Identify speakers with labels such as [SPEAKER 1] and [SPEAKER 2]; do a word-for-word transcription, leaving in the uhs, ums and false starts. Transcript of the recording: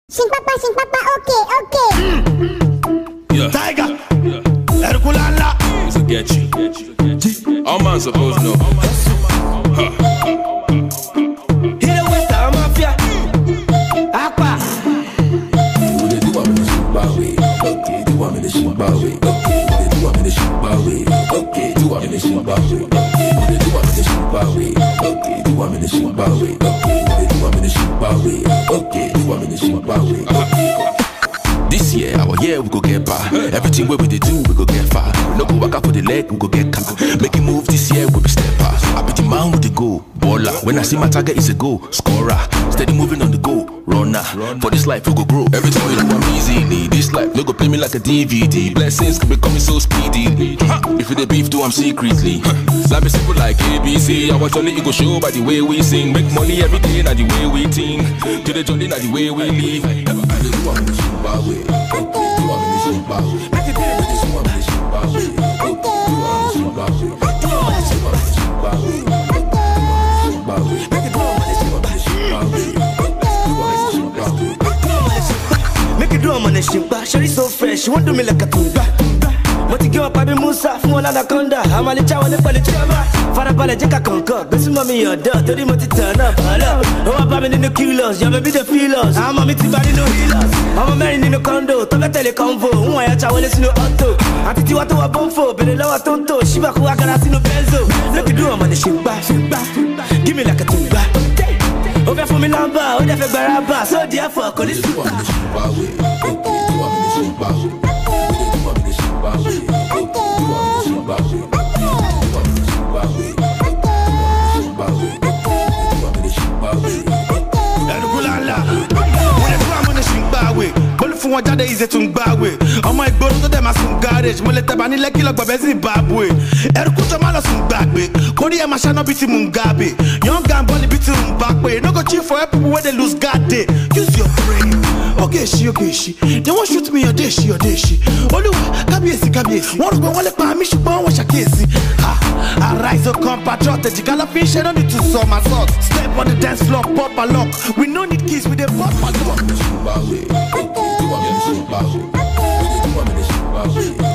[SPEAKER 1] Sing papa, sing papa, okay, okay.
[SPEAKER 2] Mm. Yeah. Tiger. Yeah. Herculala. It's a get you. All man supposed to know. Huh.
[SPEAKER 3] Here with the mafia. Aqua.
[SPEAKER 4] They do want me to shoot my way. Okay, they want me to shoot my way. Okay, they do want me to shoot my way. Okay, do want me to shoot my way. Okay, they do want me to shoot my way. Okay, do want me to shoot my way. Okay, they do want me to shoot my way. Okay, do want me to shoot my way. Okay. This year, our year, we go get by. Everything where we they do, we go get far. No go back up for the leg, we go get car. Making move this year, we be step past. I be the man with the goal, baller. When I see my target, it's a goal, scorer. Steady moving on the go, runner. For this life, we go grow. Everything we do, I'm easily. This life, no go play me like a D V D. Blessings can be coming so speedy. If you the beef, do I'm secretly. Slap me simple like A B C. Our jolly, it go show by the way we sing. Make money every day, not the way we think. To the jolly, not the way we live. Okay, you want me to shoot my way. Okay, you want me to shoot my way. Okay, you want me to shoot my way. You want me to shoot my way. You want me to shoot my way.
[SPEAKER 3] Make it do a man a shimpa. Sherry so fresh, you won't do me like a tunga. What you give up, I be Musa, from Anaconda. I'm a little one, the Chava. Farabala Jaka Concord. This is mommy, your daughter, thirty months turn up. Hello. Oh, I'm in the killers, you're maybe the feelers. I'm a mitty body, no healers. I'm a man in the condo, Toga teleconvo. Who I have to no auto. I think you want to a bomb but the lower tonto. Shiba Kuaka, see no benzo. Look at do a man a shimpa. Give me like a tunga. Over for me lamba, over for Baraba. So therefore, call this one.
[SPEAKER 2] One jade is a tungbawe. On my boat to them as some garage. Moleta bani leki like Babes Zimbabwe. Erkuta mala sumbagbe. Kodi ya mashana biti mungabe. Young gun bunny biti mumbakwe. No go chill for people where they lose God day. Use your brain. Okay, she, okay, she. They won't shoot me your day, she, your day, she. Olu, kabiesi, kabiesi. One go one pa me, she born wash a case. Ha, I rise up compatriotic. The galloping shade on it to some assault. Step on the dance floor, pop a lock. We no need keys with the pop a lock.
[SPEAKER 4] You want me to shoot my way. You want me to shoot my way.